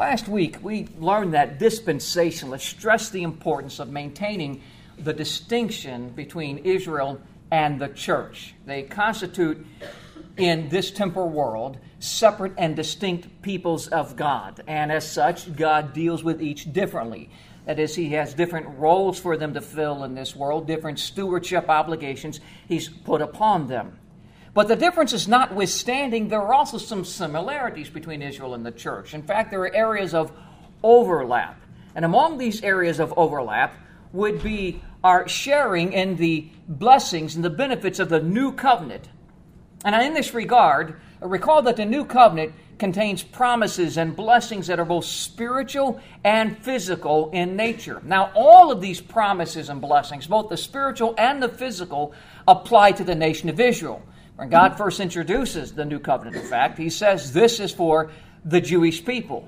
Last week, we learned that dispensationalists stress the importance of maintaining the distinction between Israel and the church. They constitute, in this temporal world, separate and distinct peoples of God. And as such, God deals with each differently. That is, He has different roles for them to fill in this world, different stewardship obligations He's put upon them. But the differences notwithstanding, there are also some similarities between Israel and the church. In fact, there are areas of overlap. And among these areas of overlap would be our sharing in the blessings and the benefits of the new covenant. And in this regard, recall that the new covenant contains promises and blessings that are both spiritual and physical in nature. Now, all of these promises and blessings, both the spiritual and the physical, apply to the nation of Israel. When God first introduces the new covenant, in fact, He says this is for the Jewish people.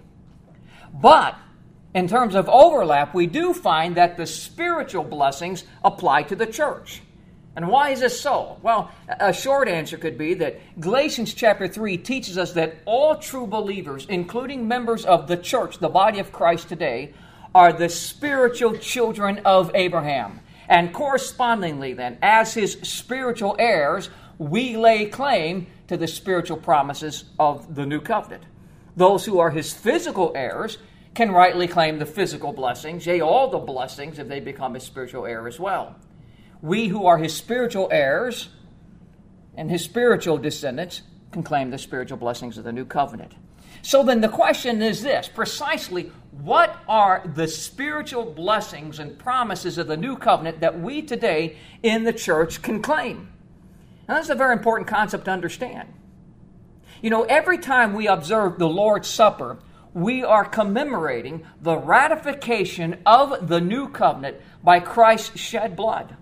But in terms of overlap, we do find that the spiritual blessings apply to the church. And why is this so? Well, a short answer could be that Galatians chapter 3 teaches us that all true believers, including members of the church, the body of Christ today, are the spiritual children of Abraham. And correspondingly then, as his spiritual heirs, we lay claim to the spiritual promises of the new covenant. Those who are his physical heirs can rightly claim the physical blessings, yea, all the blessings if they become his spiritual heir as well. We who are his spiritual heirs and his spiritual descendants can claim the spiritual blessings of the new covenant. So then the question is this, precisely what are the spiritual blessings and promises of the new covenant that we today in the church can claim? Now, this is a very important concept to understand. You know, every time we observe the Lord's Supper, we are commemorating the ratification of the new covenant by Christ's shed blood.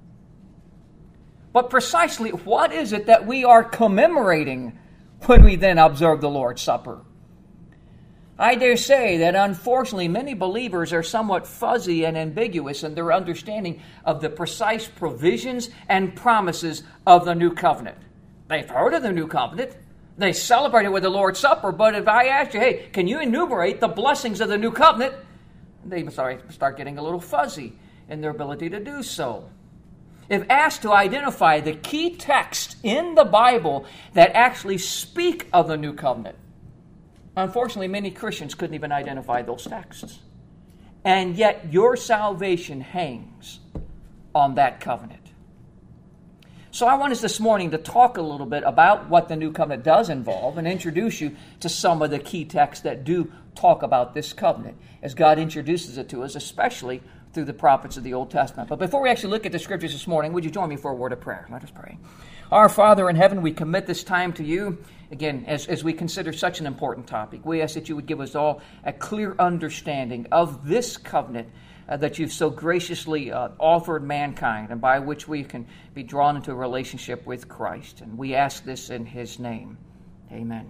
But precisely what is it that we are commemorating when we then observe the Lord's Supper? I dare say that unfortunately many believers are somewhat fuzzy and ambiguous in their understanding of the precise provisions and promises of the new covenant. They've heard of the new covenant. They celebrate it with the Lord's Supper, but if I ask you, hey, can you enumerate the blessings of the new covenant? They start getting a little fuzzy in their ability to do so. If asked to identify the key texts in the Bible that actually speak of the new covenant, unfortunately, many Christians couldn't even identify those texts. And yet, your salvation hangs on that covenant. So I want us this morning to talk a little bit about what the new covenant does involve and introduce you to some of the key texts that do talk about this covenant as God introduces it to us, especially through the prophets of the Old Testament. But before we actually look at the scriptures this morning, would you join me for a word of prayer? Let us pray. Our Father in heaven, we commit this time to you. Again, as we consider such an important topic, we ask that you would give us all a clear understanding of this covenant that you've so graciously offered mankind and by which we can be drawn into a relationship with Christ. And we ask this in His name. Amen.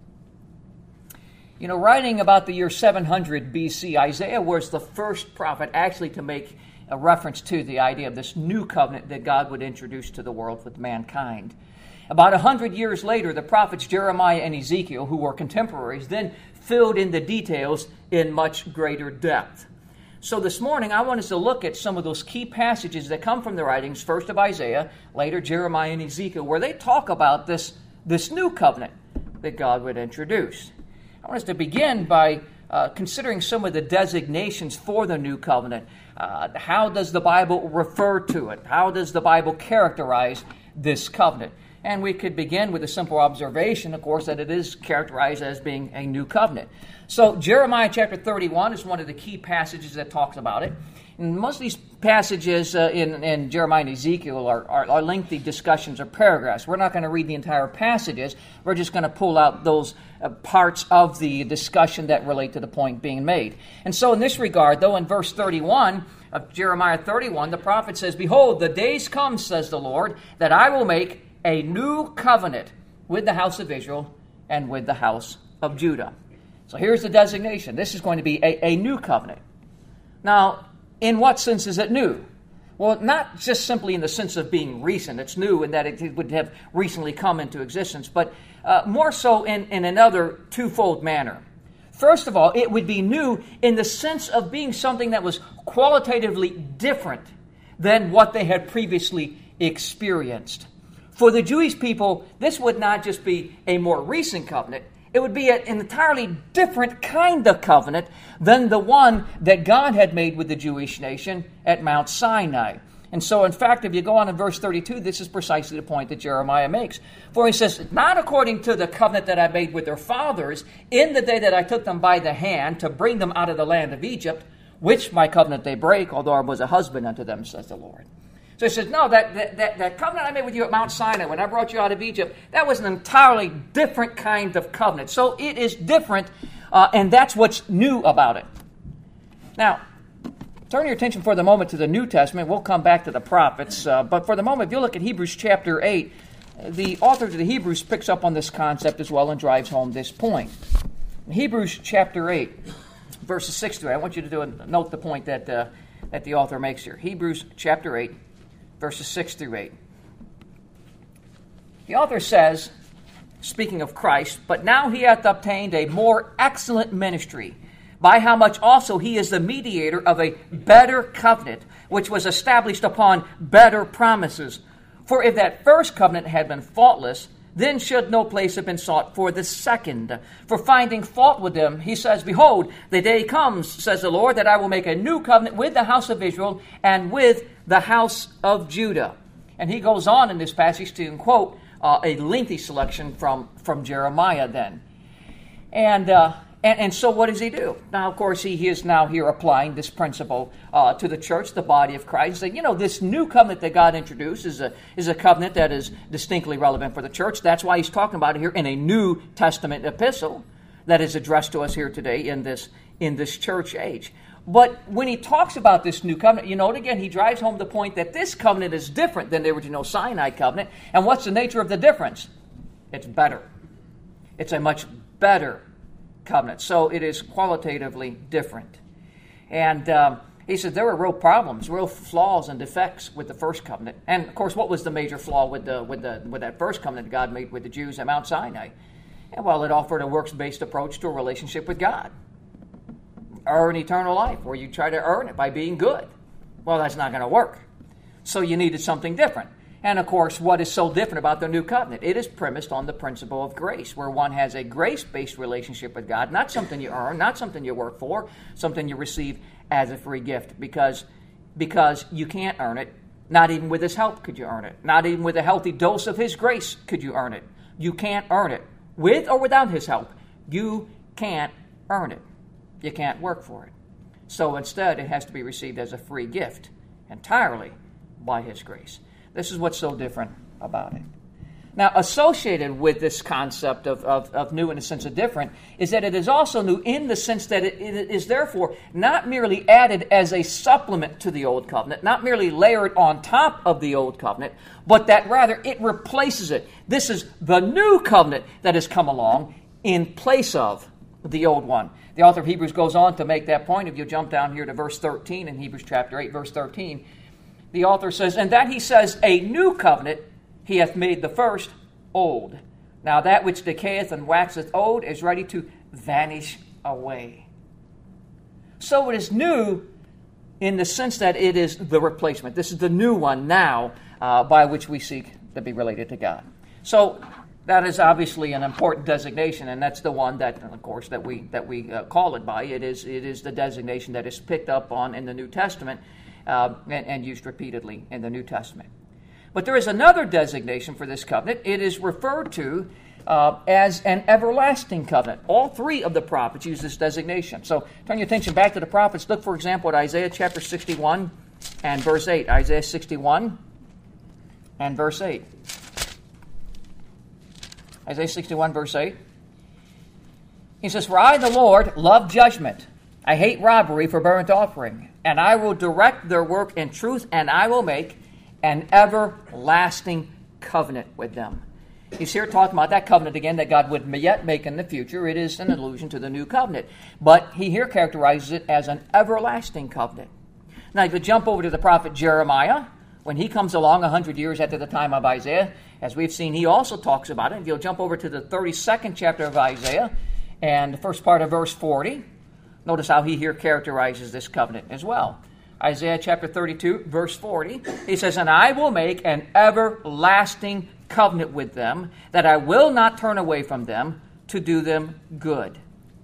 You know, writing about the year 700 BC, Isaiah was the first prophet actually to make a reference to the idea of this new covenant that God would introduce to the world with mankind. About 100 years later, the prophets Jeremiah and Ezekiel, who were contemporaries, then filled in the details in much greater depth. So this morning, I want us to look at some of those key passages that come from the writings, first of Isaiah, later Jeremiah and Ezekiel, where they talk about this new covenant that God would introduce. I want us to begin by considering some of the designations for the new covenant. How does the Bible refer to it? How does the Bible characterize this covenant? And we could begin with a simple observation, of course, that it is characterized as being a new covenant. So Jeremiah chapter 31 is one of the key passages that talks about it. And most of these passages in Jeremiah and Ezekiel are lengthy discussions or paragraphs. We're not going to read the entire passages. We're just going to pull out those parts of the discussion that relate to the point being made. And so in this regard, though, in verse 31 of Jeremiah 31, the prophet says, "Behold, the days come, says the Lord, that I will make a new covenant with the house of Israel and with the house of Judah." So here's the designation. This is going to be a new covenant. Now, in what sense is it new? Well, not just simply in the sense of being recent. It's new in that it would have recently come into existence, but more so in another twofold manner. First of all, it would be new in the sense of being something that was qualitatively different than what they had previously experienced. For the Jewish people, this would not just be a more recent covenant. It would be an entirely different kind of covenant than the one that God had made with the Jewish nation at Mount Sinai. And so, in fact, if you go on in verse 32, this is precisely the point that Jeremiah makes. For he says, not according to the covenant that I made with their fathers in the day that I took them by the hand to bring them out of the land of Egypt, which my covenant they break, although I was a husband unto them, says the Lord. So he says, no, that covenant I made with you at Mount Sinai when I brought you out of Egypt, that was an entirely different kind of covenant. So it is different, and that's what's new about it. Now, turn your attention for the moment to the New Testament. We'll come back to the prophets. But for the moment, if you look at Hebrews chapter 8, the author of the Hebrews picks up on this concept as well and drives home this point. In Hebrews chapter 8, verses 6 through 8, I want you to note the point that the author makes here. Hebrews chapter 8, verses 6 through 8. The author says, speaking of Christ, but now he hath obtained a more excellent ministry, by how much also he is the mediator of a better covenant, which was established upon better promises. For if that first covenant had been faultless, then should no place have been sought for the second. For finding fault with them, he says, behold, the day comes, says the Lord, that I will make a new covenant with the house of Israel and with the house of Judah. And he goes on in this passage to quote a lengthy selection from Jeremiah then. And so what does he do? Now, of course, he is now here applying this principle to the church, the body of Christ. Saying, this new covenant that God introduced is a covenant that is distinctly relevant for the church. That's why he's talking about it here in a New Testament epistle that is addressed to us here today in this church age. But when he talks about this new covenant, again, he drives home the point that this covenant is different than the original Sinai covenant. And what's the nature of the difference? It's better. It's a much better covenant. So it is qualitatively different. And he said there were real problems, real flaws and defects with the first covenant. And of course, what was the major flaw with that first covenant God made with the Jews at Mount Sinai? And well, it offered a works-based approach to a relationship with God. Earn eternal life, where you try to earn it by being good. Well, that's not going to work. So you needed something different. And of course, what is so different about the new covenant? It is premised on the principle of grace, where one has a grace-based relationship with God, not something you earn, not something you work for, something you receive as a free gift, because you can't earn it. Not even with His help could you earn it. Not even with a healthy dose of His grace could you earn it. You can't earn it. With or without His help, you can't earn it. You can't work for it. So instead, it has to be received as a free gift, entirely by His grace. This is what's so different about it. Now, associated with this concept of new in the sense of different is that it is also new in the sense that it is therefore not merely added as a supplement to the Old Covenant, not merely layered on top of the Old Covenant, but that rather it replaces it. This is the new covenant that has come along in place of the old one. The author of Hebrews goes on to make that point. If you jump down here to verse 13 in Hebrews chapter 8, verse 13, the author says, and that he says, a new covenant he hath made the first old. Now that which decayeth and waxeth old is ready to vanish away. So it is new in the sense that it is the replacement. This is the new one now by which we seek to be related to God. So that is obviously an important designation, and that's the one that, of course, that we call it by. It is the designation that is picked up on in the New Testament and used repeatedly in the New Testament. But there is another designation for this covenant. It is referred to as an everlasting covenant. All three of the prophets use this designation. So turn your attention back to the prophets. Look, for example, at Isaiah chapter 61 and verse 8. Isaiah 61 and verse 8. Isaiah 61, verse 8. He says, for I, the Lord, love judgment. I hate robbery for burnt offering. And I will direct their work in truth, and I will make an everlasting covenant with them. He's here talking about that covenant again that God would yet make in the future. It is an allusion to the new covenant. But he here characterizes it as an everlasting covenant. Now, if you jump over to the prophet Jeremiah, when he comes along 100 years after the time of Isaiah, as we've seen, he also talks about it. If you'll jump over to the 32nd chapter of Isaiah And the first part of verse 40, notice how he here characterizes this covenant as well. Isaiah chapter 32, verse 40, he says, "And I will make an everlasting covenant with them, that I will not turn away from them to do them good."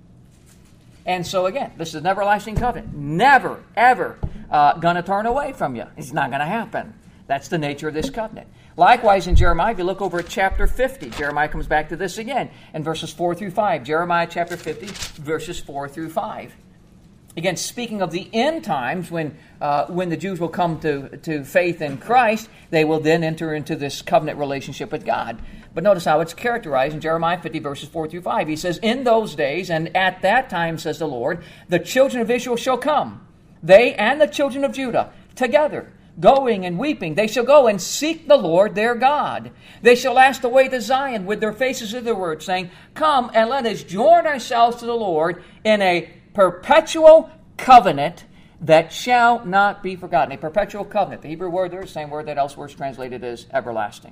And so again, this is an everlasting covenant. Never, ever going to turn away from you. It's not going to happen. That's the nature of this covenant. Likewise, in Jeremiah, if you look over at chapter 50, Jeremiah comes back to this again in verses 4 through 5. Jeremiah chapter 50, verses 4 through 5. Again, speaking of the end times, when the Jews will come to faith in Christ, they will then enter into this covenant relationship with God. But notice how it's characterized in Jeremiah 50, verses 4 through 5. He says, "In those days, and at that time, says the Lord, the children of Israel shall come, they and the children of Judah, together, going and weeping. They shall go and seek the Lord their God. They shall ask the way to Zion with their faces thitherward, saying, Come and let us join ourselves to the Lord in a perpetual covenant that shall not be forgotten." A perpetual covenant. The Hebrew word there is the same word that elsewhere is translated as everlasting.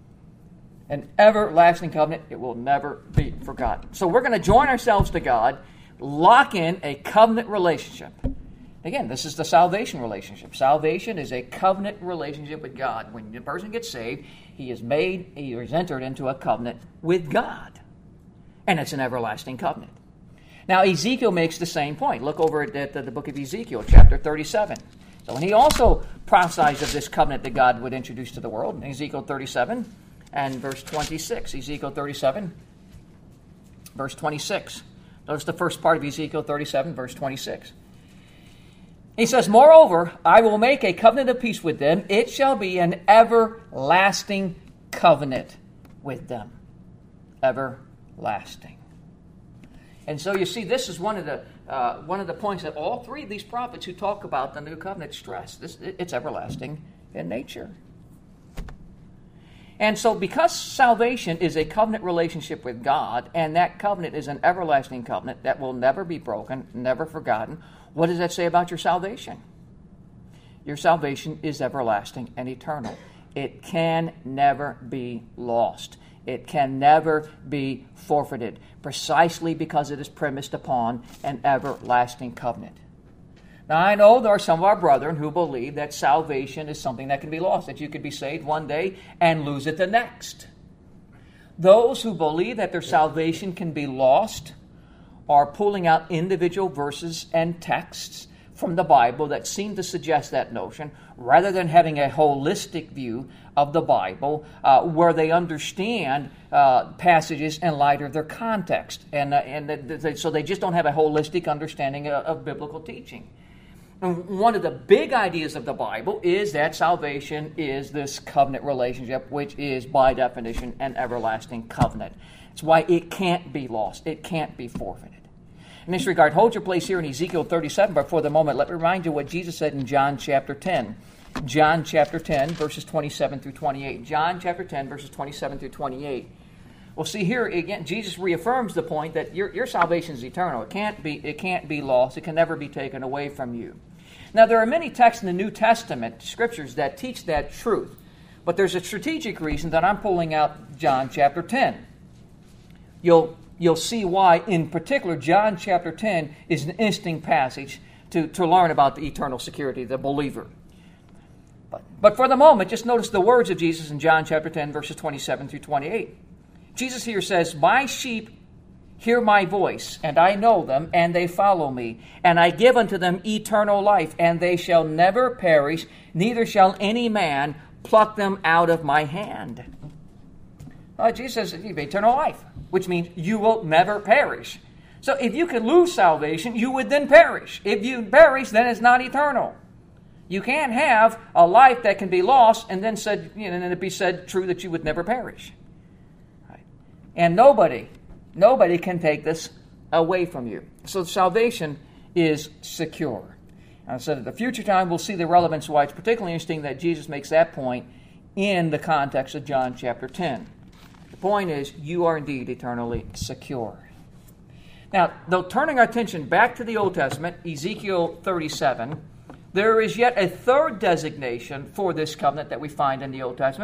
An everlasting covenant, it will never be forgotten. So we're going to join ourselves to God, lock in a covenant relationship. Again, this is the salvation relationship. Salvation is a covenant relationship with God. When the person gets saved, he is entered into a covenant with God. And it's an everlasting covenant. Now, Ezekiel makes the same point. Look over at the book of Ezekiel, chapter 37. So when he also prophesied of this covenant that God would introduce to the world, in Ezekiel 37 and verse 26. Ezekiel 37, verse 26. Notice the first part of Ezekiel 37, verse 26. He says, "Moreover, I will make a covenant of peace with them. It shall be an everlasting covenant with them." Everlasting. And so you see, this is one of the points that all three of these prophets who talk about the new covenant stress. It's everlasting in nature. And so because salvation is a covenant relationship with God, and that covenant is an everlasting covenant that will never be broken, never forgotten, what does that say about your salvation? Your salvation is everlasting and eternal. It can never be lost. It can never be forfeited, precisely because it is premised upon an everlasting covenant. Now, I know there are some of our brethren who believe that salvation is something that can be lost, that you could be saved one day and lose it the next. Those who believe that their salvation can be lost are pulling out individual verses and texts from the Bible that seem to suggest that notion, rather than having a holistic view of the Bible where they understand passages in light of their context. So they just don't have a holistic understanding of biblical teaching. And one of the big ideas of the Bible is that salvation is this covenant relationship, which is, by definition, an everlasting covenant. It's why it can't be lost. It can't be forfeited. In this regard, hold your place here in Ezekiel 37, but for the moment, let me remind you what Jesus said in John chapter 10. John chapter 10, verses 27 through 28. John chapter 10, verses 27 through 28. Well, see here again, Jesus reaffirms the point that your salvation is eternal. It can't be lost. It can never be taken away from you. Now, there are many texts in the New Testament scriptures that teach that truth, but there's a strategic reason that I'm pulling out John chapter 10. You'll see why, in particular, John chapter 10 is an interesting passage to learn about the eternal security of the believer. But for the moment, just notice the words of Jesus in John chapter 10, verses 27 through 28. Jesus here says, "My sheep hear my voice, and I know them, and they follow me. And I give unto them eternal life, and they shall never perish, neither shall any man pluck them out of my hand." Jesus says you have eternal life, which means you will never perish. So if you could lose salvation, you would then perish. If you perish, then it's not eternal. You can't have a life that can be lost and then it be said true that you would never perish. Right? And nobody can take this away from you. So salvation is secure. And I said at the future time we'll see the relevance why it's particularly interesting that Jesus makes that point in the context of John chapter 10. The point is, you are indeed eternally secure. Now, though turning our attention back to the Old Testament, Ezekiel 37, there is yet a third designation for this covenant that we find in the Old Testament,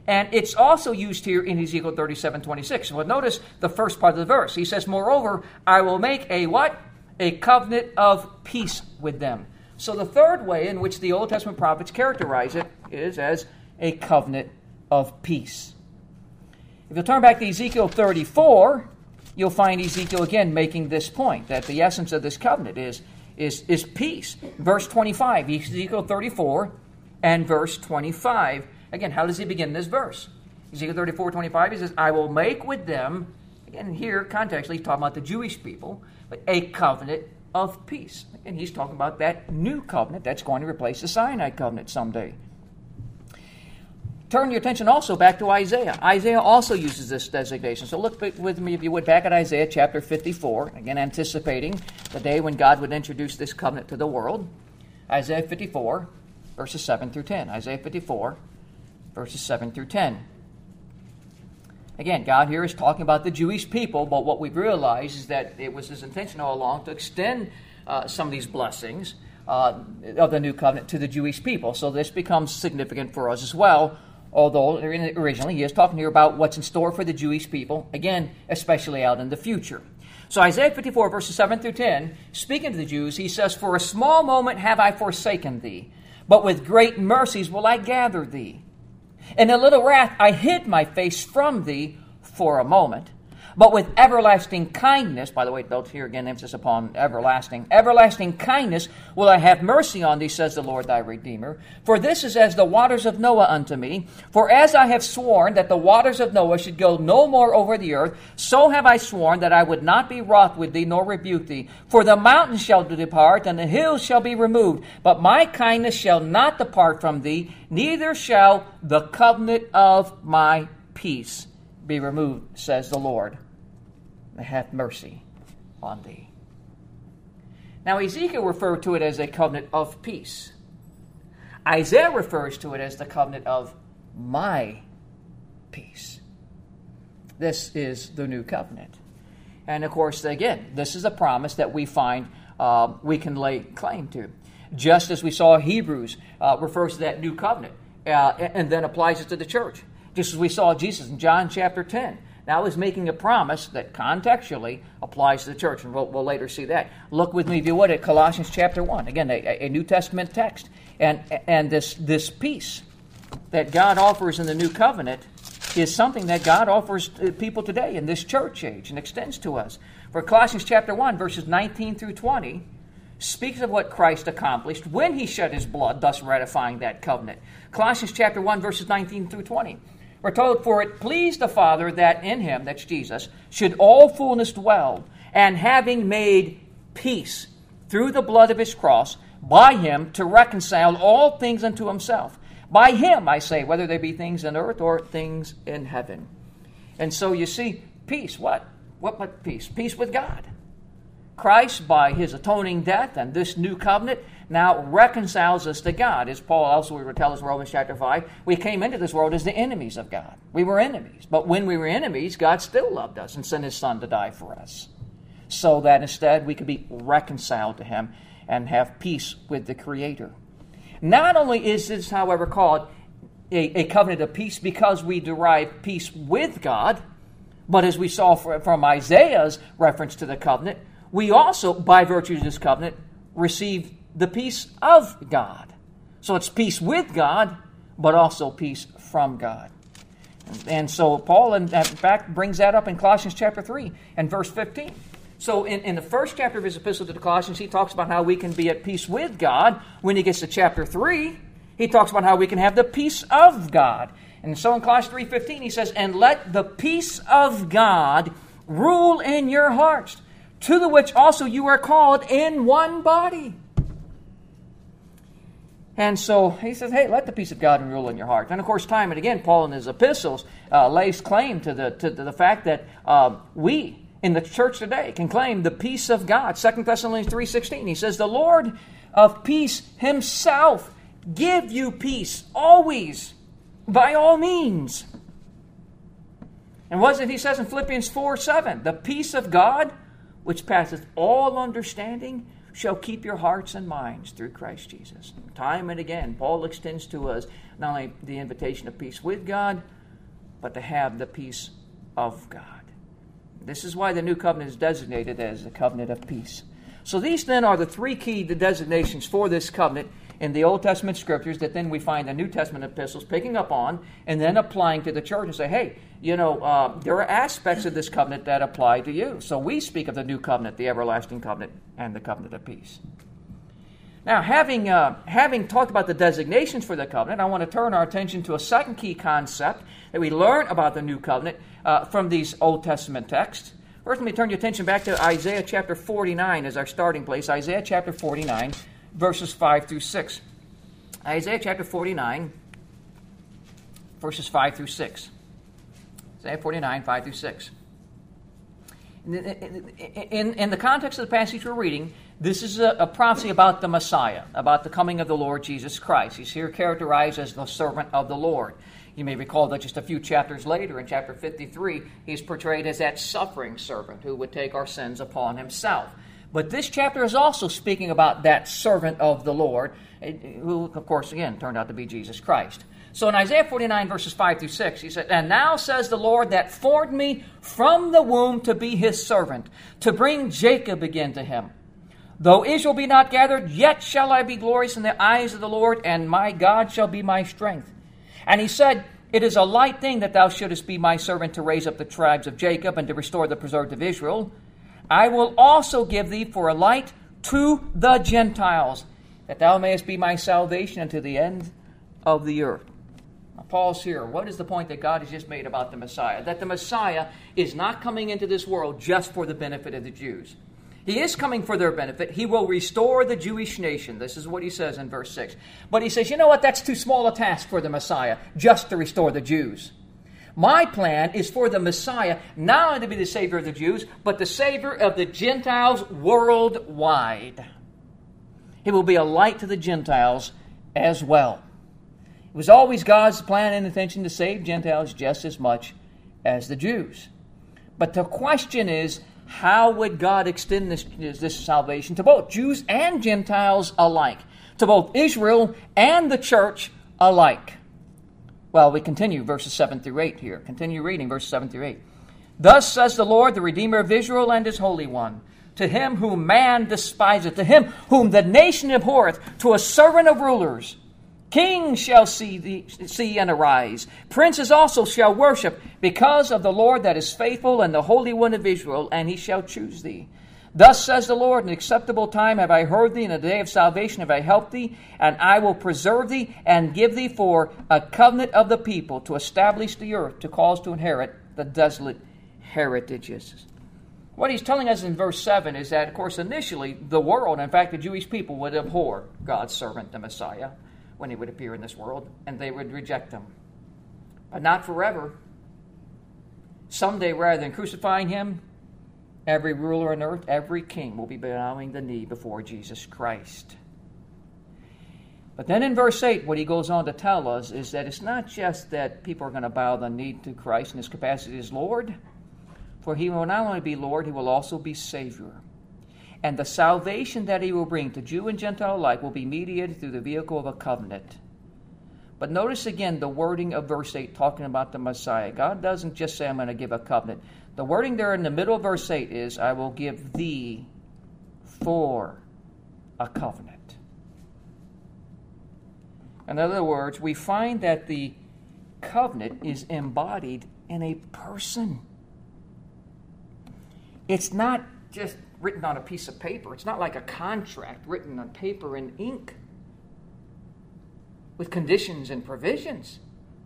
And it's also used here in Ezekiel 37:26. Well, notice the first part of the verse. He says, moreover, I will make a what? A covenant of peace with them. So the third way in which the Old Testament prophets characterize it is as a covenant of peace. If you turn back to Ezekiel 34, you'll find Ezekiel again making this point, that the essence of this covenant is peace. Verse 25, Ezekiel 34 and verse 25. Again, how does he begin this verse? Ezekiel 34:25, he says, I will make with them, again here, contextually, he's talking about the Jewish people, but a covenant of peace. And he's talking about that new covenant that's going to replace the Sinai covenant someday. Turn your attention also back to Isaiah. Isaiah also uses this designation. So look with me, if you would, back at Isaiah chapter 54, again anticipating the day when God would introduce this covenant to the world. Isaiah 54, verses 7 through 10. Isaiah 54, verses 7 through 10. Again, God here is talking about the Jewish people, but what we've realized is that it was his intention all along to extend some of these blessings of the new covenant to the Jewish people. So this becomes significant for us as well, although originally he is talking here about what's in store for the Jewish people, again, especially out in the future. So Isaiah 54, verses 7 through 10, speaking to the Jews, he says, for a small moment have I forsaken thee, but with great mercies will I gather thee. In a little wrath I hid my face from thee for a moment. But with everlasting kindness, by the way, note here again emphasis upon everlasting kindness will I have mercy on thee, says the Lord thy Redeemer. For this is as the waters of Noah unto me. For as I have sworn that the waters of Noah should go no more over the earth, so have I sworn that I would not be wroth with thee, nor rebuke thee. For the mountains shall depart, and the hills shall be removed. But my kindness shall not depart from thee, neither shall the covenant of my peace be removed, says the Lord. Have mercy on thee. Now, Ezekiel referred to it as a covenant of peace. Isaiah refers to it as the covenant of my peace. This is the new covenant. And, of course, again, this is a promise that we find we can lay claim to. Just as we saw Hebrews refers to that new covenant and then applies it to the church. Just as we saw Jesus in John chapter 10. Now he's making a promise that contextually applies to the church, and we'll later see that. Look with me, if you would, at Colossians chapter 1. Again, a New Testament text. And this peace that God offers in the new covenant is something that God offers people today in this church age and extends to us. For Colossians chapter 1, verses 19 through 20, speaks of what Christ accomplished when he shed his blood, thus ratifying that covenant. Colossians chapter 1, verses 19 through 20. We're told, for it pleased the Father that in him, that's Jesus, should all fullness dwell, and having made peace through the blood of his cross, by him to reconcile all things unto himself. By him, I say, whether they be things in earth or things in heaven. And so you see, peace, what peace? Peace with God. Christ, by his atoning death and this new covenant, now reconciles us to God. As Paul also would tell us in Romans chapter 5, we came into this world as the enemies of God. We were enemies. But when we were enemies, God still loved us and sent his Son to die for us, so that instead we could be reconciled to him and have peace with the Creator. Not only is this, however, called a covenant of peace because we derive peace with God, but as we saw from Isaiah's reference to the covenant, we also, by virtue of this covenant, receive the peace of God. So it's peace with God, but also peace from God. And so Paul, in fact, brings that up in Colossians chapter 3 and verse 15. So in the first chapter of his epistle to the Colossians, he talks about how we can be at peace with God. When he gets to chapter 3, he talks about how we can have the peace of God. And so in Colossians 3:15, he says, and let the peace of God rule in your hearts, to the which also you are called in one body. And so he says, hey, let the peace of God rule in your heart. And of course, time and again, Paul in his epistles lays claim to the fact that we in the church today can claim the peace of God. 2 Thessalonians 3:16, he says, the Lord of peace himself give you peace always, by all means. And what is it he says in Philippians 4:7? The peace of God, which passeth all understanding, shall keep your hearts and minds through Christ Jesus. Time and again, Paul extends to us not only the invitation of peace with God, but to have the peace of God. This is why the new covenant is designated as the covenant of peace. So these then are the three key designations for this covenant in the Old Testament scriptures that then we find the New Testament epistles picking up on and then applying to the church and say, hey, there are aspects of this covenant that apply to you. So we speak of the new covenant, the everlasting covenant, and the covenant of peace. Now, having talked about the designations for the covenant, I want to turn our attention to a second key concept that we learn about the new covenant from these Old Testament texts. First, let me turn your attention back to Isaiah chapter 49 as our starting place. Isaiah chapter 49, verses 5 through 6. Isaiah chapter 49, verses 5 through 6. Isaiah 49, 5 through 6. In the context of the passage we're reading, this is a prophecy about the Messiah, about the coming of the Lord Jesus Christ. He's here characterized as the servant of the Lord. You may recall that just a few chapters later, in chapter 53, he's portrayed as that suffering servant who would take our sins upon himself. But this chapter is also speaking about that servant of the Lord, who, of course, again, turned out to be Jesus Christ. So in Isaiah 49, verses 5 through 6, he said, "And now says the Lord that formed me from the womb to be his servant, to bring Jacob again to him. Though Israel be not gathered, yet shall I be glorious in the eyes of the Lord, and my God shall be my strength. And he said, It is a light thing that thou shouldest be my servant to raise up the tribes of Jacob and to restore the preserved of Israel. I will also give thee for a light to the Gentiles, that thou mayest be my salvation unto the end of the earth." Now, Paul's here. What is the point that God has just made about the Messiah? That the Messiah is not coming into this world just for the benefit of the Jews. He is coming for their benefit. He will restore the Jewish nation. This is what he says in verse 6. But he says, you know what? That's too small a task for the Messiah, just to restore the Jews. My plan is for the Messiah not only to be the Savior of the Jews, but the Savior of the Gentiles worldwide. He will be a light to the Gentiles as well. It was always God's plan and intention to save Gentiles just as much as the Jews. But the question is, how would God extend this salvation to both Jews and Gentiles alike? To both Israel and the church alike? Well, we continue verses 7 through 8 here. Continue reading verses 7 through 8. "Thus says the Lord, the Redeemer of Israel and his Holy One, to him whom man despiseth, to him whom the nation abhorreth, to a servant of rulers. Kings shall see and arise. Princes also shall worship, because of the Lord that is faithful and the Holy One of Israel, and he shall choose thee. Thus says the Lord, in acceptable time have I heard thee, in the day of salvation have I helped thee, and I will preserve thee and give thee for a covenant of the people, to establish the earth, to cause to inherit the desolate heritages." What he's telling us in verse 7 is that, of course, initially the world, in fact the Jewish people, would abhor God's servant, the Messiah, when he would appear in this world, and they would reject him. But not forever. Someday, rather than crucifying him, every ruler on earth, every king will be bowing the knee before Jesus Christ. But then in verse 8, what he goes on to tell us is that it's not just that people are going to bow the knee to Christ in his capacity as Lord, for he will not only be Lord, he will also be Savior. And the salvation that he will bring to Jew and Gentile alike will be mediated through the vehicle of a covenant. But notice again the wording of verse 8 talking about the Messiah. God doesn't just say, I'm going to give a covenant. The wording there in the middle of verse 8 is, I will give thee for a covenant. In other words, we find that the covenant is embodied in a person. It's not just written on a piece of paper. It's not like a contract written on paper and ink with conditions and provisions.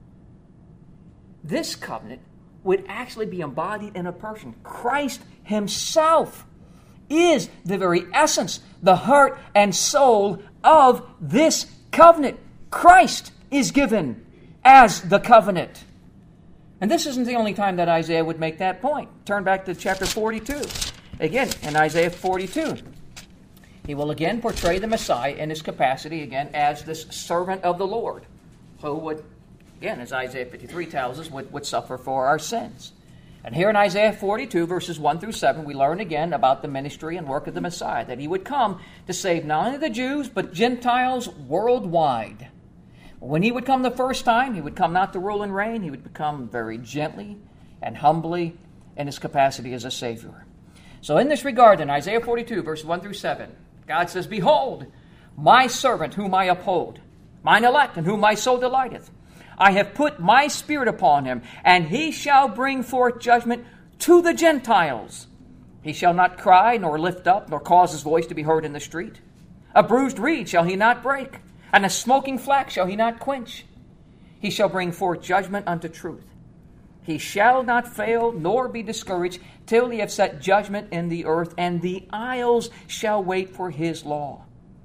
This covenant would actually be embodied in a person. Christ himself is the very essence, the heart and soul of this covenant. Christ is given as the covenant. And this isn't the only time that Isaiah would make that point. Turn back to chapter 42. Again, in Isaiah 42, he will again portray the Messiah in his capacity, again, as this servant of the Lord, who would, again, as Isaiah 53 tells us, would suffer for our sins. And here in Isaiah 42, verses 1 through 7, we learn again about the ministry and work of the Messiah, that he would come to save not only the Jews, but Gentiles worldwide. When he would come the first time, he would come not to rule and reign. He would come very gently and humbly in his capacity as a Savior. So in this regard, in Isaiah 42, verses 1 through 7, God says, Behold, my servant whom I uphold, mine elect in whom my soul delighteth. I have put my spirit upon him, and he shall bring forth judgment to the Gentiles. He shall not cry, nor lift up, nor cause his voice to be heard in the street. A bruised reed shall he not break, and a smoking flax shall he not quench. He shall bring forth judgment unto truth. He shall not fail, nor be discouraged, till he have set judgment in the earth, and the isles shall wait for his law.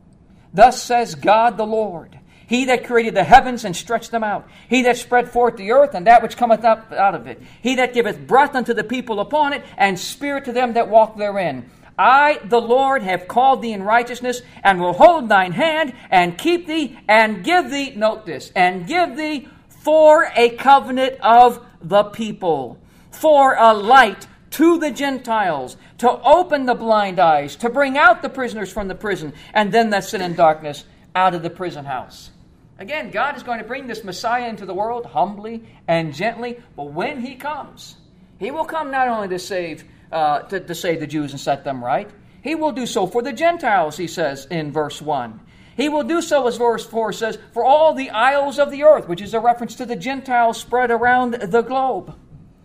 Thus says God the Lord, He that created the heavens and stretched them out, He that spread forth the earth and that which cometh up out of it, He that giveth breath unto the people upon it, and spirit to them that walk therein. I, the Lord, have called thee in righteousness, and will hold thine hand, and keep thee, and give thee, note this, and give thee for a covenant of the people, for a light to the Gentiles, to open the blind eyes, to bring out the prisoners from the prison, and them that sit in darkness out of the prison house. Again, God is going to bring this Messiah into the world humbly and gently, but when He comes, He will come not only to save the Jews and set them right. He will do so for the Gentiles, he says in verse 1. He will do so, as verse 4 says, for all the isles of the earth, which is a reference to the Gentiles spread around the globe.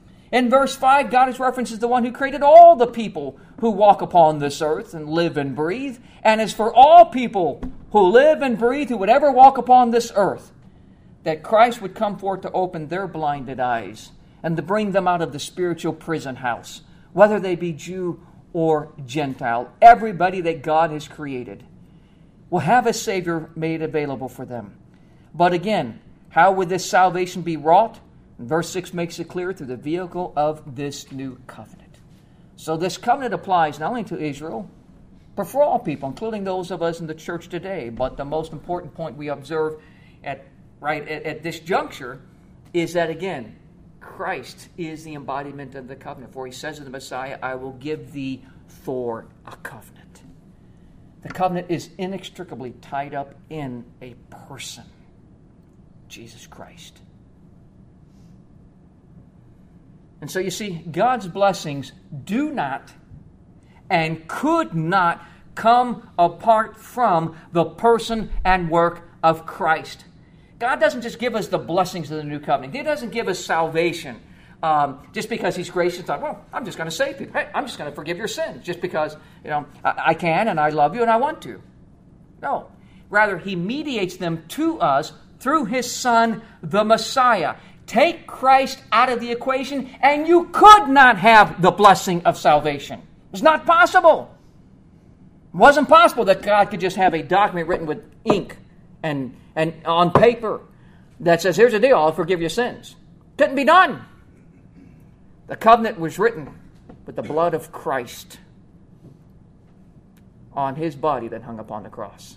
In verse 5, God is references the one who created all the people who walk upon this earth and live and breathe, and is for all people who live and breathe, who would ever walk upon this earth, that Christ would come forth to open their blinded eyes and to bring them out of the spiritual prison house, whether they be Jew or Gentile. Everybody that God has created will have a Savior made available for them. But again, how would this salvation be wrought? Verse 6 makes it clear, through the vehicle of this new covenant. So this covenant applies not only to Israel, but for all people, including those of us in the church today. But the most important point we observe at this juncture is that, again, Christ is the embodiment of the covenant. For He says of the Messiah, I will give thee for a covenant. The covenant is inextricably tied up in a person, Jesus Christ. And so you see, God's blessings do not and could not come apart from the person and work of Christ. God doesn't just give us the blessings of the new covenant. He doesn't give us salvation just because He's gracious. Well, I'm just going to save people. Hey, I'm just going to forgive your sins just because I can and I love you and I want to. No. Rather, He mediates them to us through His Son, the Messiah. Take Christ out of the equation, and you could not have the blessing of salvation. It's not possible. It wasn't possible that God could just have a document written with ink and on paper that says, here's the deal, I'll forgive your sins. Couldn't be done. The covenant was written with the blood of Christ on His body that hung upon the cross.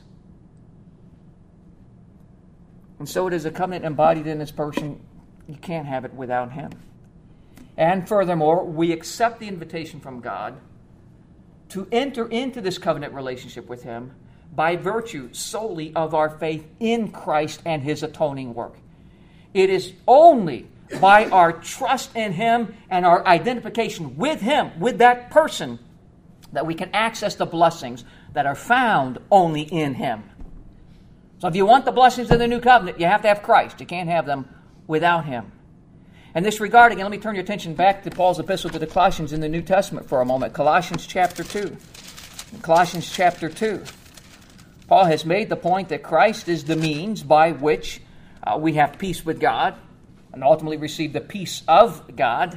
And so it is a covenant embodied in His person. You can't have it without Him. And furthermore, we accept the invitation from God to enter into this covenant relationship with Him by virtue solely of our faith in Christ and His atoning work. It is only by our trust in Him and our identification with Him, with that person, that we can access the blessings that are found only in Him. So if you want the blessings of the new covenant, you have to have Christ. You can't have them without Him. In this regard, again, let me turn your attention back to Paul's epistle to the Colossians in the New Testament for a moment. Colossians chapter 2. In Colossians chapter 2, Paul has made the point that Christ is the means by which we have peace with God and ultimately receive the peace of God.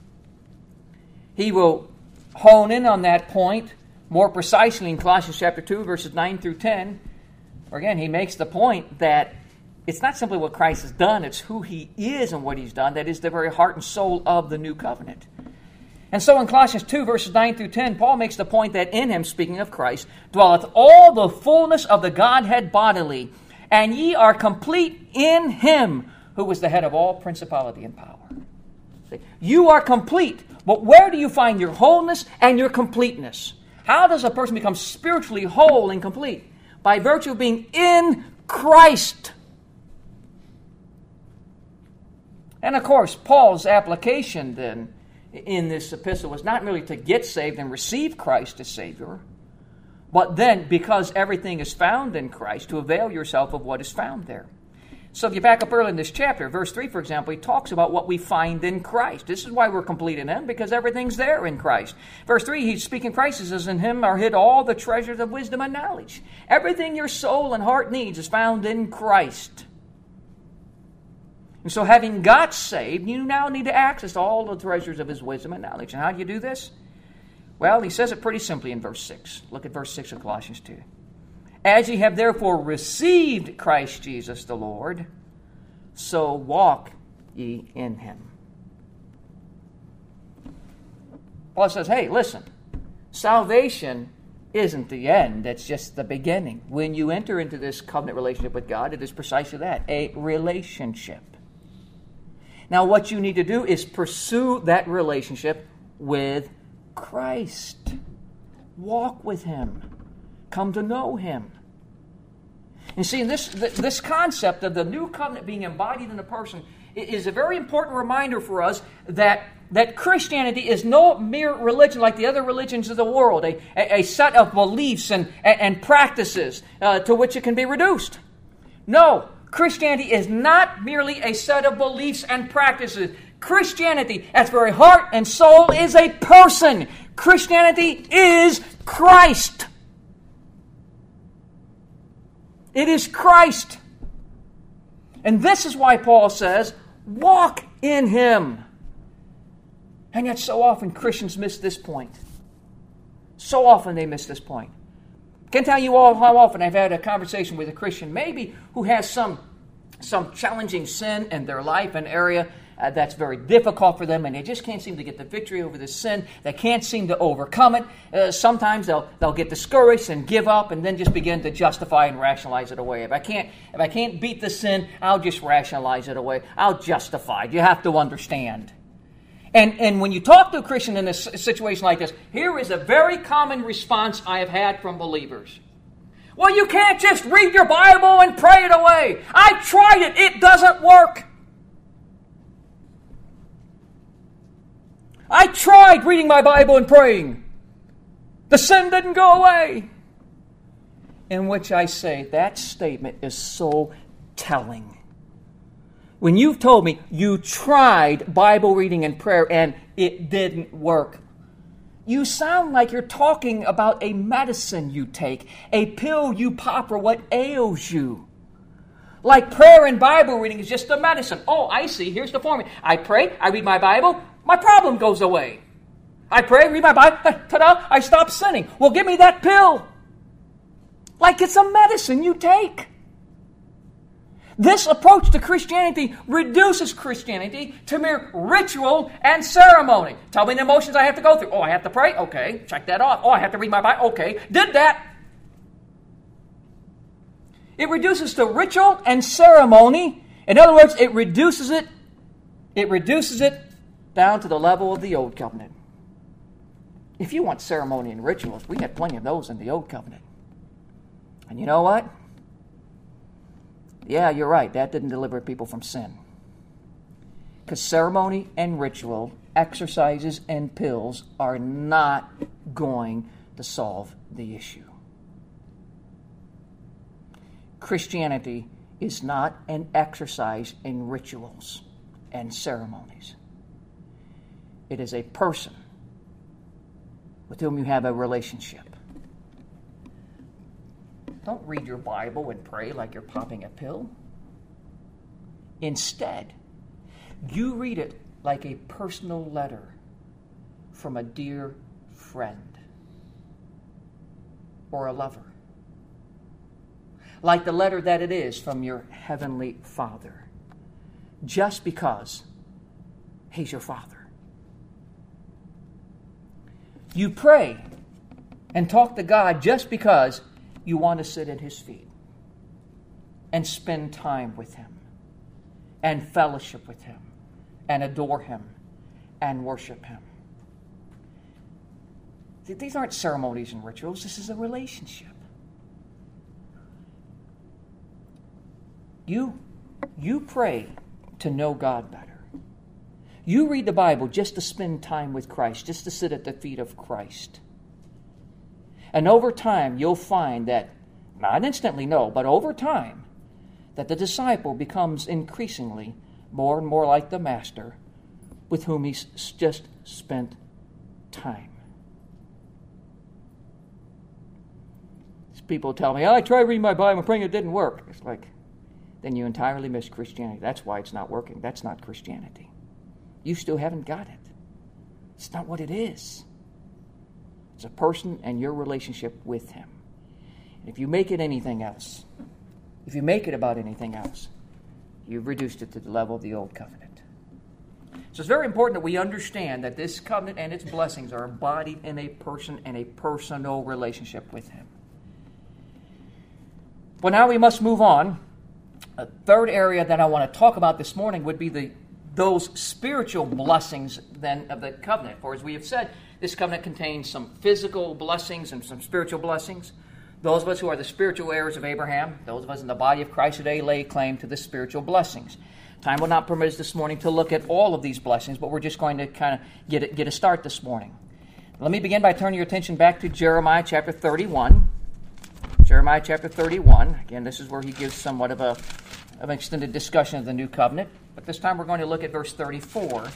He will hone in on that point more precisely in Colossians chapter 2, verses 9 through 10. Where again, he makes the point that it's not simply what Christ has done, it's who He is and what He's done that is the very heart and soul of the new covenant. And so in Colossians 2, verses 9 through 10, Paul makes the point that in Him, speaking of Christ, dwelleth all the fullness of the Godhead bodily, and ye are complete in Him, who was the head of all principality and power. See, you are complete, but where do you find your wholeness and your completeness? How does a person become spiritually whole and complete? By virtue of being in Christ. And of course, Paul's application then in this epistle was not merely to get saved and receive Christ as Savior, but then, because everything is found in Christ, to avail yourself of what is found there. So if you back up early in this chapter, verse 3, for example, he talks about what we find in Christ. This is why we're complete in Him, because everything's there in Christ. Verse 3, he's speaking Christ. He says, in Him are hid all the treasures of wisdom and knowledge. Everything your soul and heart needs is found in Christ. And so having got saved, you now need to access all the treasures of His wisdom and knowledge. And how do you do this? Well, he says it pretty simply in verse 6. Look at verse 6 of Colossians 2. As ye have therefore received Christ Jesus the Lord, so walk ye in Him. Paul says, hey, listen, salvation isn't the end, it's just the beginning. When you enter into this covenant relationship with God, it is precisely that, a relationship. Now what you need to do is pursue that relationship with Christ. Walk with Him. Come to know Him. And see, this concept of the new covenant being embodied in a person is a very important reminder for us that Christianity is no mere religion like the other religions of the world, a set of beliefs and practices to which it can be reduced. No, Christianity is not merely a set of beliefs and practices. Christianity, at its very heart and soul, is a person. Christianity is Christ. It is Christ. And this is why Paul says, walk in Him. And yet so often Christians miss this point. So often they miss this point. I can tell you all how often I've had a conversation with a Christian, maybe who has some challenging sin in their life, an area that's very difficult for them, and they just can't seem to get the victory over this sin. They can't seem to overcome it. Sometimes they'll get discouraged and give up, and then just begin to justify and rationalize it away. If I can't beat the sin, I'll just rationalize it away. I'll justify it. You have to understand. And when you talk to a Christian in a situation like this, here is a very common response I have had from believers. Well, you can't just read your Bible and pray it away. I tried it. It doesn't work. I tried reading my Bible and praying. The sin didn't go away. In which I say, that statement is so telling. When you've told me you tried Bible reading and prayer and it didn't work, you sound like you're talking about a medicine you take, a pill you pop for what ails you. Like prayer and Bible reading is just a medicine. Oh, I see. Here's the formula. I pray, I read my Bible, my problem goes away. I pray, read my Bible, ta-da, I stop sinning. Well, give me that pill. Like it's a medicine you take. This approach to Christianity reduces Christianity to mere ritual and ceremony. Tell me the emotions I have to go through. Oh, I have to pray? Okay, check that off. Oh, I have to read my Bible? Okay, did that. It reduces to ritual and ceremony. In other words, it reduces it down to the level of the Old Covenant. If you want ceremony and rituals, we had plenty of those in the Old Covenant. And you know what? Yeah, you're right. That didn't deliver people from sin. Because ceremony and ritual, exercises and pills are not going to solve the issue. Christianity is not an exercise in rituals and ceremonies. It is a person with whom you have a relationship. Don't read your Bible and pray like you're popping a pill. Instead, you read it like a personal letter from a dear friend or a lover. Like the letter that it is from your heavenly Father. Just because He's your Father. You pray and talk to God just because you want to sit at His feet and spend time with Him and fellowship with Him and adore Him and worship Him. These aren't ceremonies and rituals. This is a relationship. You pray to know God better. You read the Bible just to spend time with Christ, just to sit at the feet of Christ. And over time, you'll find that, not instantly, no, but over time, that the disciple becomes increasingly more and more like the master with whom he's just spent time. People tell me, I tried reading my Bible and praying, it didn't work. It's like, then you entirely missed Christianity. That's why it's not working. That's not Christianity. You still haven't got it. It's not what it is. It's a person and your relationship with him. And if you make it anything else, if you make it about anything else, you've reduced it to the level of the old covenant. So it's very important that we understand that this covenant and its blessings are embodied in a person and a personal relationship with him. Well, now we must move on. A third area that I want to talk about this morning would be those spiritual blessings then of the covenant. For as we have said, this covenant contains some physical blessings and some spiritual blessings. Those of us who are the spiritual heirs of Abraham, those of us in the body of Christ today, lay claim to the spiritual blessings. Time will not permit us this morning to look at all of these blessings, but we're just going to kind of get a start this morning. Let me begin by turning your attention back to Jeremiah chapter 31. Jeremiah chapter 31. Again, this is where he gives somewhat of an extended discussion of the new covenant. But this time we're going to look at verse 34.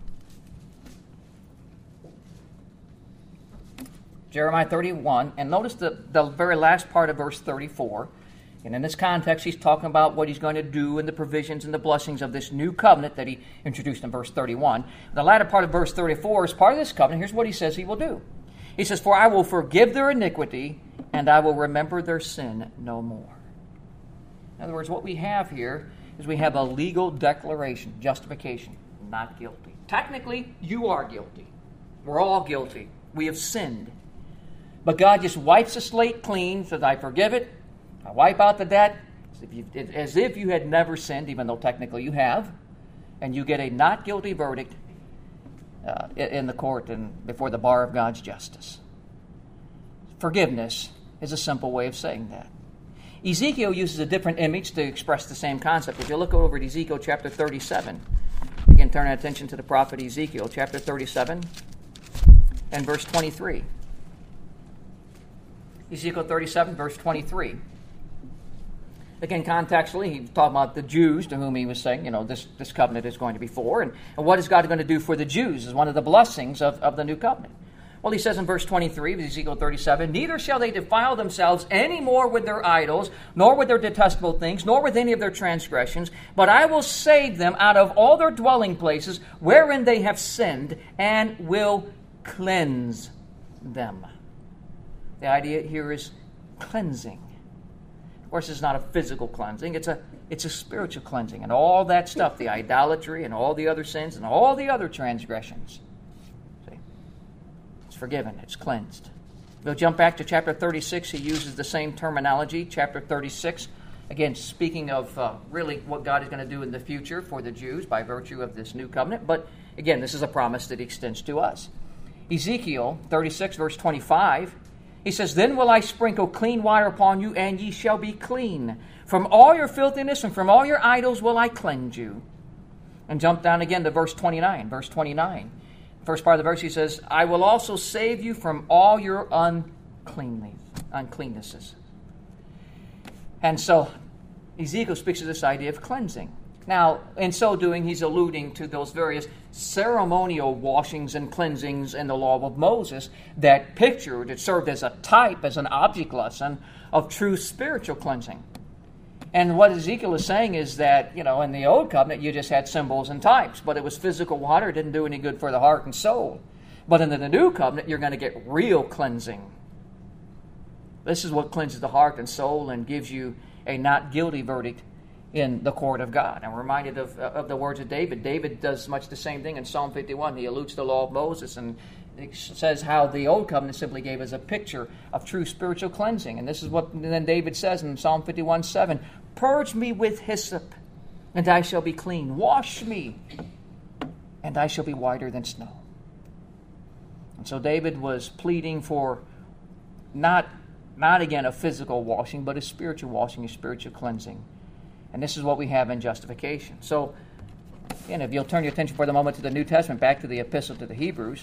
Jeremiah 31. And notice the very last part of verse 34. And in this context, he's talking about what he's going to do and the provisions and the blessings of this new covenant that he introduced in verse 31. The latter part of verse 34 is part of this covenant. Here's what he says he will do. He says, "For I will forgive their iniquity, and I will remember their sin no more." In other words, what we have here is we have a legal declaration, justification, not guilty. Technically, you are guilty. We're all guilty. We have sinned. But God just wipes the slate clean, says, I forgive it. I wipe out the debt, as if you had never sinned, even though technically you have. And you get a not guilty verdict in the court and before the bar of God's justice. Forgiveness is a simple way of saying that. Ezekiel uses a different image to express the same concept. If you look over at Ezekiel chapter 37, again, turn our attention to the prophet Ezekiel chapter 37 and verse 23. Ezekiel 37, verse 23. Again, contextually, he's talking about the Jews to whom he was saying, this covenant is going to be for. And what is God going to do for the Jews is one of the blessings of the new covenant. Well, he says in verse 23 of Ezekiel 37, "Neither shall they defile themselves any more with their idols, nor with their detestable things, nor with any of their transgressions, but I will save them out of all their dwelling places wherein they have sinned, and will cleanse them." The idea here is cleansing. Of course, it's not a physical cleansing. It's a spiritual cleansing. And all that stuff, the idolatry and all the other sins and all the other transgressions. See? It's forgiven. It's cleansed. We'll jump back to chapter 36. He uses the same terminology. Chapter 36, again, speaking of really what God is going to do in the future for the Jews by virtue of this new covenant. But again, this is a promise that extends to us. Ezekiel 36, verse 25, he says, "Then will I sprinkle clean water upon you, and ye shall be clean. From all your filthiness and from all your idols will I cleanse you." And jump down again to verse 29. Verse 29. First part of the verse, he says, "I will also save you from all your uncleannesses." And so Ezekiel speaks of this idea of cleansing. Now, in so doing, he's alluding to those various ceremonial washings and cleansings in the law of Moses that served as a type, as an object lesson of true spiritual cleansing. And what Ezekiel is saying is that, in the old covenant, you just had symbols and types, but it was physical water. It didn't do any good for the heart and soul. But in the new covenant, you're going to get real cleansing. This is what cleanses the heart and soul and gives you a not guilty verdict in the court of God. I'm reminded of the words of David. David does much the same thing in Psalm 51. He alludes to the law of Moses and says how the old covenant simply gave us a picture of true spiritual cleansing. And this is what then David says in Psalm 51:7, "Purge me with hyssop, and I shall be clean. Wash me, and I shall be whiter than snow." And so David was pleading for not again a physical washing, but a spiritual washing, a spiritual cleansing. And this is what we have in justification. So And if you'll turn your attention for the moment to the New Testament, back to the Epistle to the Hebrews.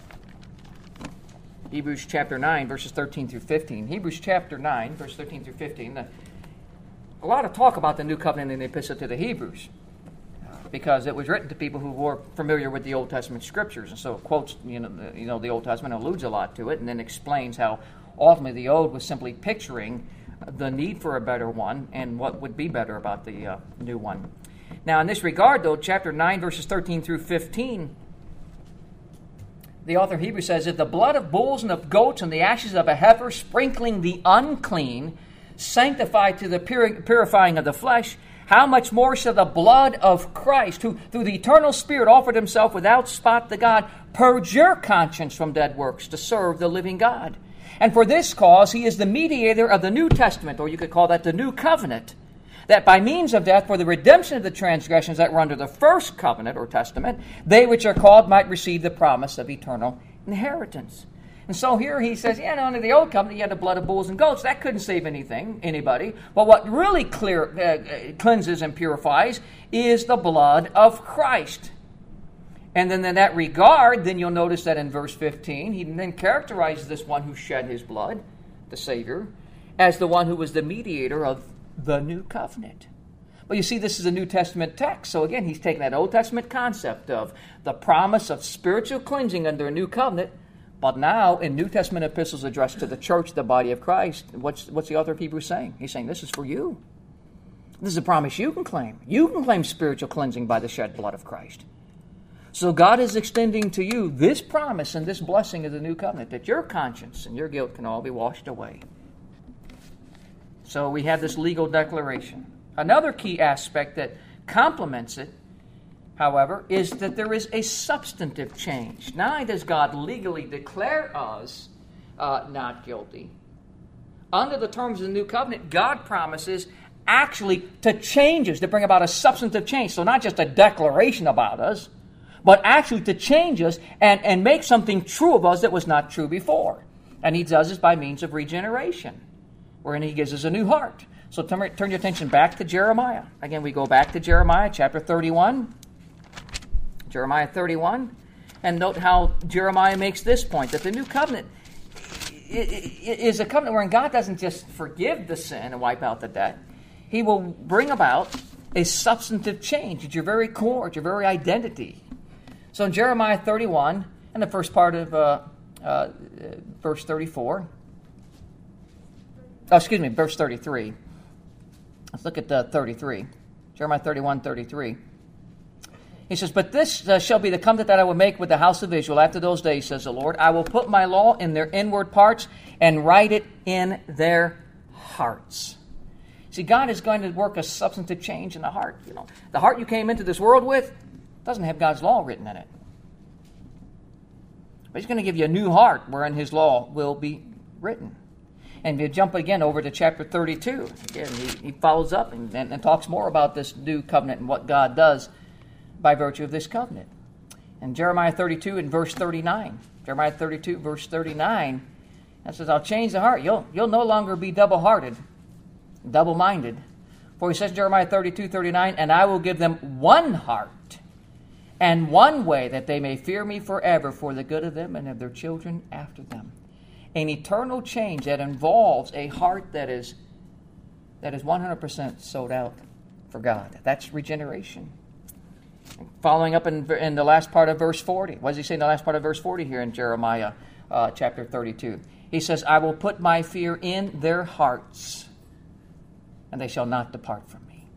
Hebrews chapter 9, verses 13 through 15. Hebrews chapter 9, verse 13 through 15. A lot of talk about the New Covenant in the Epistle to the Hebrews, because it was written to people who were familiar with the Old Testament Scriptures, and so it quotes the Old Testament, alludes a lot to it, and then explains how ultimately the Old was simply picturing the need for a better one and what would be better about the new one. Now, in this regard, though, chapter 9, verses 13 through 15, the author of Hebrews says, "If the blood of bulls and of goats and the ashes of a heifer, sprinkling the unclean, sanctify to the purifying of the flesh, how much more shall the blood of Christ, who through the eternal Spirit offered himself without spot to God, purge your conscience from dead works to serve the living God? And for this cause he is the mediator of the New Testament," or you could call that the New Covenant, "that by means of death for the redemption of the transgressions that were under the first covenant or testament, they which are called might receive the promise of eternal inheritance." And so here he says, under the old covenant you had the blood of bulls and goats. That couldn't save anybody. But what really cleanses and purifies is the blood of Christ. And then in that regard, then you'll notice that in verse 15, he then characterizes this one who shed his blood, the Savior, as the one who was the mediator of the new covenant. But you see, this is a New Testament text. So again, he's taking that Old Testament concept of the promise of spiritual cleansing under a new covenant. But now, in New Testament epistles addressed to the church, the body of Christ, what's the author of Hebrews saying? He's saying, this is for you. This is a promise you can claim. You can claim spiritual cleansing by the shed blood of Christ. So God is extending to you this promise and this blessing of the new covenant, that your conscience and your guilt can all be washed away. So we have this legal declaration. Another key aspect that complements it, however, is that there is a substantive change. Not only does God legally declare us not guilty, under the terms of the new covenant, God promises actually to change us, to bring about a substantive change. So not just a declaration about us, but actually to change us and make something true of us that was not true before. And he does this by means of regeneration, wherein he gives us a new heart. So turn your attention back to Jeremiah. Again, we go back to Jeremiah chapter 31. Jeremiah 31, and note how Jeremiah makes this point, that the new covenant is a covenant wherein God doesn't just forgive the sin and wipe out the debt. He will bring about a substantive change at your very core, at your very identity. So in Jeremiah 31, and the first part of verse 34, verse 33. Let's look at 33. Jeremiah 31, 33. He says, "But this shall be the covenant that I will make with the house of Israel after those days, says the Lord. I will put my law in their inward parts and write it in their hearts." See, God is going to work a substantive change in the heart. The heart you came into this world with doesn't have God's law written in it. But he's going to give you a new heart wherein his law will be written. And you jump again over to chapter 32. Again, he follows up and talks more about this new covenant and what God does by virtue of this covenant. In Jeremiah 32 and verse 39, Jeremiah 32 verse 39, it says, "I'll change the heart. You'll no longer be double-hearted, double-minded. For he says in Jeremiah 32, 39, "And I will give them one heart and one way, that they may fear me forever for the good of them and of their children after them." An eternal change that involves a heart that is 100% sold out for God. That's regeneration. Following up in the last part of verse 40. What does he say in the last part of verse 40 here in Jeremiah chapter 32? He says, "I will put my fear in their hearts, and they shall not depart from me."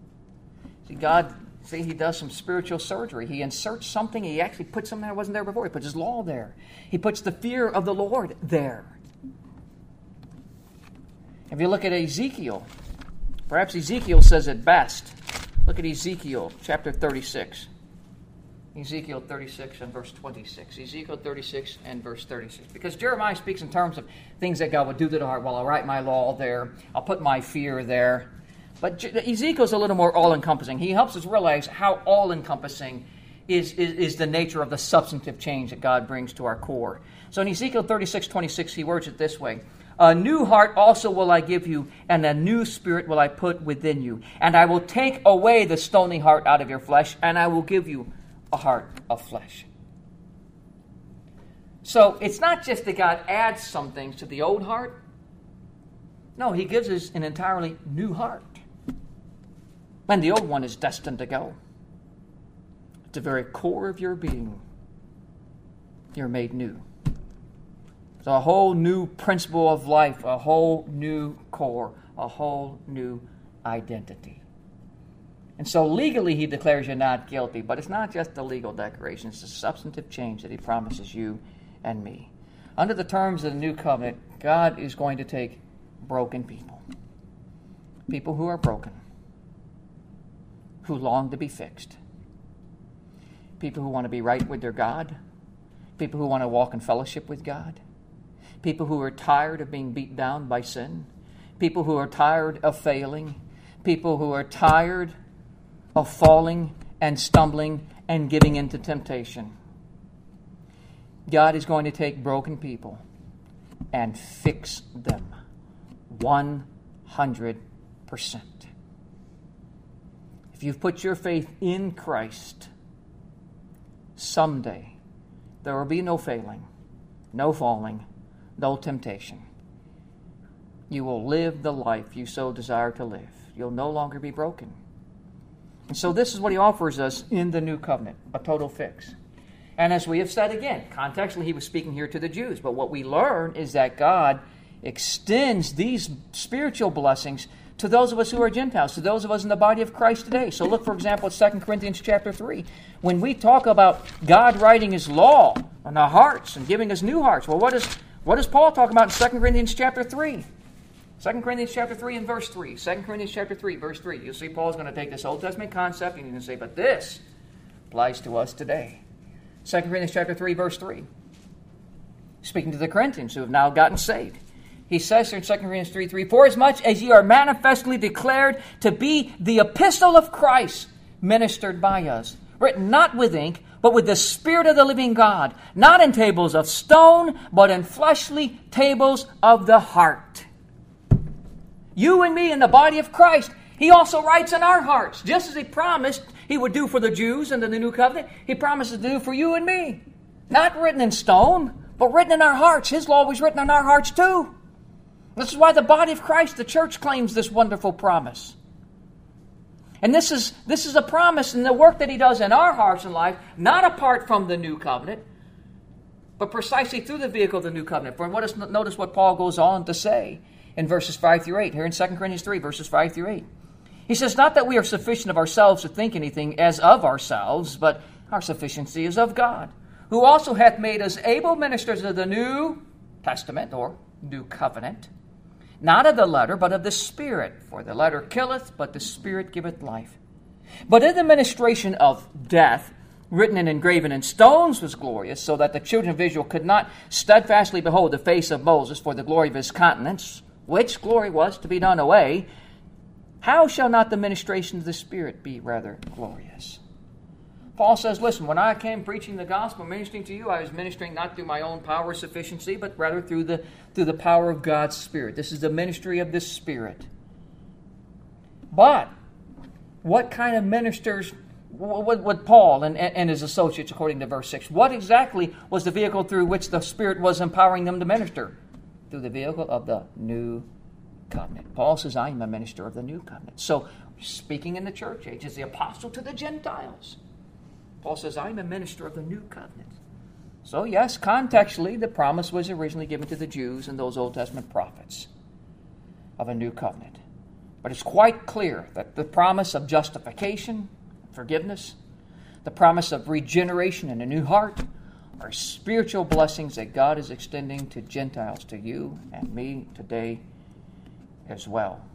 See, he does some spiritual surgery. He inserts something. He actually puts something that wasn't there before. He puts his law there. He puts the fear of the Lord there. If you look at Ezekiel, perhaps Ezekiel says it best. Look at Ezekiel chapter 36. Ezekiel 36 and verse 26. Ezekiel 36 and verse 36. Because Jeremiah speaks in terms of things that God would do to the heart. Well, I'll write my law there. I'll put my fear there. But Ezekiel's a little more all-encompassing. He helps us realize how all-encompassing is the nature of the substantive change that God brings to our core. So in Ezekiel 36, 26, he words it this way. A new heart also will I give you, and a new spirit will I put within you. And I will take away the stony heart out of your flesh, and I will give you a heart of flesh. So it's not just that God adds some things to the old heart. No, he gives us an entirely new heart. And the old one is destined to go. At the very core of your being, you're made new. It's a whole new principle of life, a whole new core, a whole new identity. And so legally he declares you not guilty, but it's not just the legal declaration, it's a substantive change that he promises you and me. Under the terms of the new covenant, God is going to take broken people, people who are broken, who long to be fixed, people who want to be right with their God, people who want to walk in fellowship with God, people who are tired of being beat down by sin, people who are tired of failing, people who are tired of falling and stumbling and giving into temptation. God is going to take broken people and fix them 100%. If you've put your faith in Christ, someday there will be no failing, no falling, no temptation. You will live the life you so desire to live. You'll no longer be broken. And so this is what he offers us in the new covenant, a total fix. And as we have said again, contextually he was speaking here to the Jews, but what we learn is that God extends these spiritual blessings to those of us who are Gentiles, to those of us in the body of Christ today. So look, for example, at 2 Corinthians chapter 3. When we talk about God writing his law on our hearts and giving us new hearts, well, what does Paul talk about in 2 Corinthians chapter 3? 2 Corinthians chapter 3 and verse 3. 2 Corinthians chapter 3, verse 3. You'll see Paul's going to take this Old Testament concept and he's going to say, but this applies to us today. 2 Corinthians chapter 3, verse 3. Speaking to the Corinthians who have now gotten saved. He says here in 2 Corinthians 3:3, for as much as ye are manifestly declared to be the epistle of Christ, ministered by us, written not with ink, but with the Spirit of the living God, not in tables of stone, but in fleshly tables of the heart. You and me in the body of Christ, he also writes in our hearts, just as he promised he would do for the Jews under the new covenant, he promises to do for you and me. Not written in stone, but written in our hearts. His law was written in our hearts too. This is why the body of Christ, the church, claims this wonderful promise. And this is a promise in the work that he does in our hearts and life, not apart from the new covenant, but precisely through the vehicle of the new covenant. For notice what Paul goes on to say in verses 5 through 8, here in 2 Corinthians 3, verses 5 through 8. He says, not that we are sufficient of ourselves to think anything as of ourselves, but our sufficiency is of God, who also hath made us able ministers of the New Testament, or New Covenant, not of the letter, but of the Spirit. For the letter killeth, but the Spirit giveth life. But in the ministration of death, written and engraven in stones, was glorious, so that the children of Israel could not steadfastly behold the face of Moses for the glory of his countenance, which glory was to be done away. How shall not the ministration of the Spirit be rather glorious? Paul says, listen, when I came preaching the gospel, ministering to you, I was ministering not through my own power or sufficiency, but rather through the power of God's Spirit. This is the ministry of the Spirit. But what kind of ministers would Paul and his associates, according to verse 6, what exactly was the vehicle through which the Spirit was empowering them to minister? Through the vehicle of the new covenant. Paul says, I am a minister of the new covenant. So, speaking in the church age, as the apostle to the Gentiles, Paul says, I'm a minister of the new covenant. So yes, contextually, the promise was originally given to the Jews and those Old Testament prophets of a new covenant. But it's quite clear that the promise of justification, forgiveness, the promise of regeneration and a new heart are spiritual blessings that God is extending to Gentiles, to you and me today as well.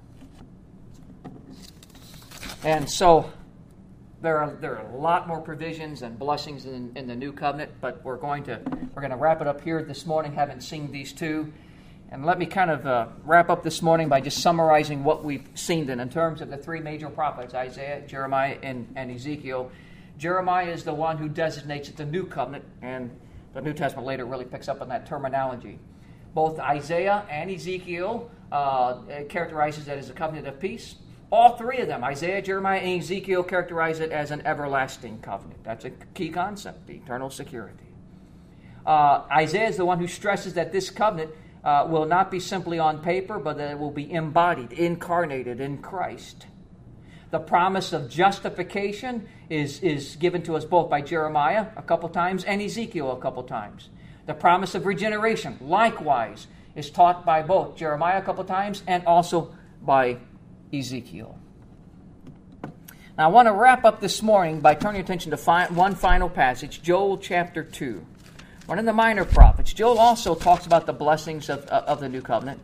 And so there are a lot more provisions and blessings in the new covenant, but we're going to wrap it up here this morning, having seen these two. And let me kind of wrap up this morning by just summarizing what we've seen then in terms of the three major prophets, Isaiah, Jeremiah, and Ezekiel. Jeremiah is the one who designates it the new covenant, and the New Testament later really picks up on that terminology. Both Isaiah and Ezekiel characterizes that as a covenant of peace. All three of them, Isaiah, Jeremiah, and Ezekiel, characterize it as an everlasting covenant. That's a key concept, the eternal security. Isaiah is the one who stresses that this covenant will not be simply on paper, but that it will be embodied, incarnated in Christ. The promise of justification is given to us both by Jeremiah a couple times and Ezekiel a couple times. The promise of regeneration, likewise, is taught by both Jeremiah a couple times and also by Ezekiel. Now, I want to wrap up this morning by turning attention to one final passage, Joel chapter 2. One of the minor prophets. Joel also talks about the blessings of the new covenant.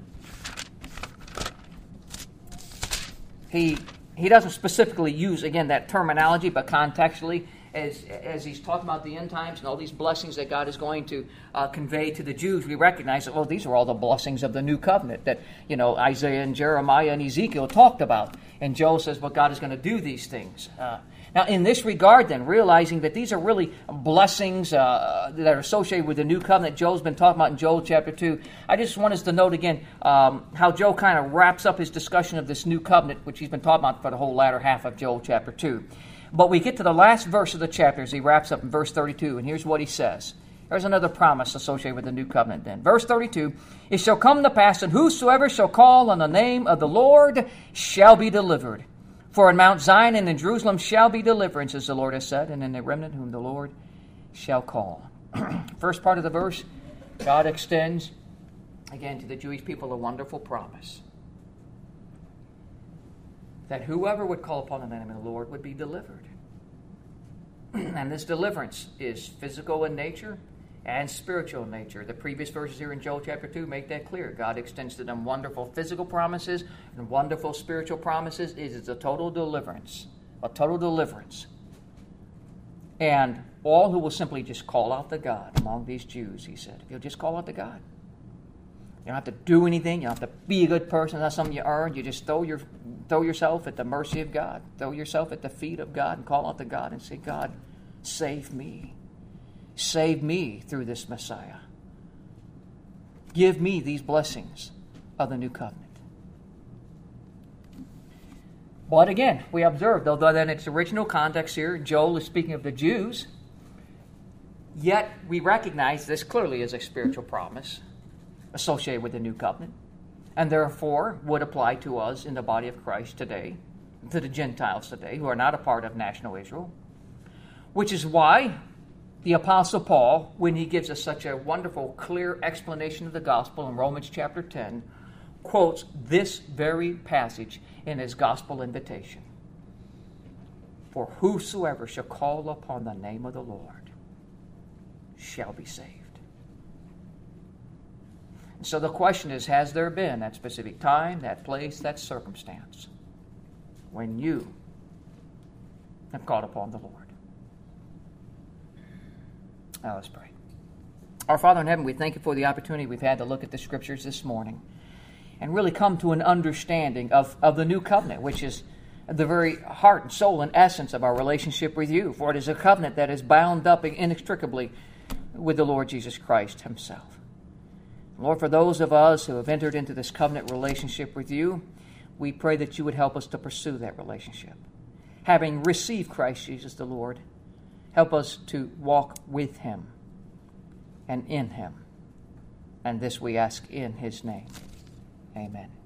He doesn't specifically use, again, that terminology, but contextually, as he's talking about the end times and all these blessings that God is going to convey to the Jews, we recognize that, well, these are all the blessings of the new covenant that, Isaiah and Jeremiah and Ezekiel talked about. And Joel says, well, God is going to do these things. Now, in this regard, then, realizing that these are really blessings that are associated with the new covenant Joel's been talking about in Joel chapter 2, I just want us to note again how Joel kind of wraps up his discussion of this new covenant, which he's been talking about for the whole latter half of Joel chapter 2. But we get to the last verse of the chapter as he wraps up in verse 32, and here's what he says. There's another promise associated with the new covenant then. Verse 32, it shall come to pass that whosoever shall call on the name of the Lord shall be delivered. For in Mount Zion and in Jerusalem shall be deliverance, as the Lord has said, and in the remnant whom the Lord shall call. First part of the verse, God extends, again, to the Jewish people a wonderful promise. That whoever would call upon the name of the Lord would be delivered. And this deliverance is physical in nature and spiritual in nature. The previous verses here in Joel chapter 2 make that clear. God extends to them wonderful physical promises and wonderful spiritual promises. It is a total deliverance. A total deliverance. And all who will simply just call out to God among these Jews, he said, if you'll just call out to God. You don't have to do anything. You don't have to be a good person. That's something you earn. You just throw yourself at the mercy of God. Throw yourself at the feet of God and call out to God and say, God, save me. Save me through this Messiah. Give me these blessings of the new covenant. But again, we observed, although in its original context here, Joel is speaking of the Jews, yet we recognize this clearly as a spiritual promise associated with the new covenant, and therefore would apply to us in the body of Christ today, to the Gentiles today, who are not a part of national Israel, which is why the Apostle Paul, when he gives us such a wonderful, clear explanation of the gospel in Romans chapter 10, quotes this very passage in his gospel invitation. For whosoever shall call upon the name of the Lord shall be saved. And so the question is, has there been that specific time, that place, that circumstance when you have called upon the Lord? Now let's pray. Our Father in heaven, we thank you for the opportunity we've had to look at the Scriptures this morning and really come to an understanding of the new covenant, which is the very heart and soul and essence of our relationship with you. For it is a covenant that is bound up inextricably with the Lord Jesus Christ himself. Lord, for those of us who have entered into this covenant relationship with you, we pray that you would help us to pursue that relationship. Having received Christ Jesus the Lord, help us to walk with him and in him. And this we ask in his name. Amen.